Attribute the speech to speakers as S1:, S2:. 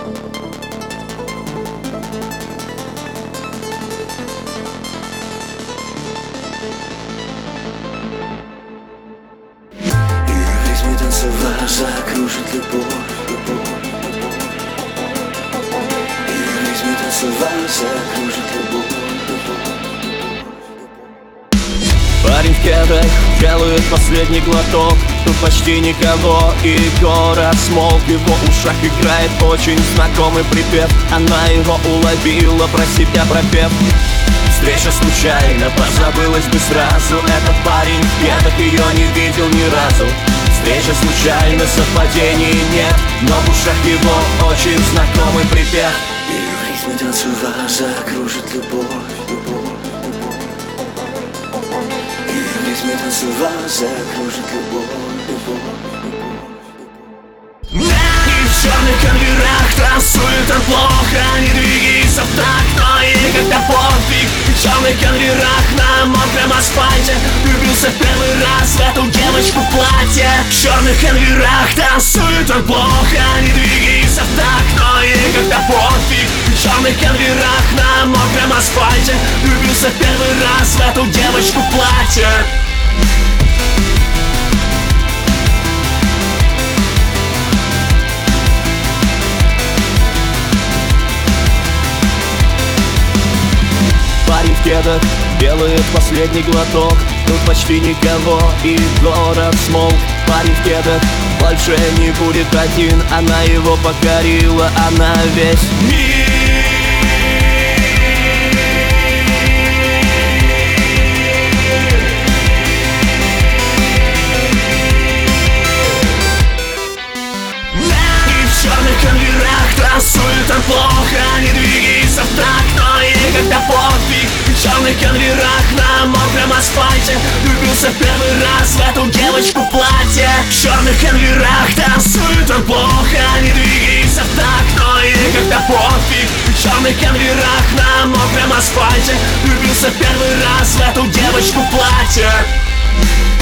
S1: Закружит любовь, любовь, любовь. И жизнь не танцевать, закружит любовь, любовь, любовь.
S2: Парень в кедах делает последний глоток. Тут почти никого, и город смолк. В его ушах играет очень знакомый припев. Она его уловила, про себя пропев. Встреча случайно, позабылась бы сразу. Этот парень в кедах ее не видел ни разу. Встреча случайно, совпадений нет, но в ушах его очень знакомый припев.
S1: И в ритме танцевать закружит любовь, любовь, любовь. И в ритме танцевать закружит любовь, любовь, любовь.
S2: И в черных конвейерах танцует он плохо. Не двигается в такт, но ей как-то пофиг. В черных конвейерах на мокром асфальте влюбился в первый раз в эту девочку в платье. В черных конвейерах танцует он плохо. Не двигается в такт, но ей как-то пофиг. В черных конвейерах на мокром асфальте влюбился в первый раз в эту девочку в платье. Парень в кедах делает последний глоток. Тут почти никого, и город смолк. Парень в кедах больше не будет один. Она его покорила, она весь мир. И в черных конвейерах танцует он плохо. Не двигается в такт, но ей как-то пофиг. В черных конвейерах на мокром асфальте влюбился в первый раз в эту девочку в платье. В черных конвейерах танцует он плохо. Не двигается в такт, но ей как-то пофиг. В черных конвейерах на мокром асфальте влюбился в первый раз в эту девочку в платье.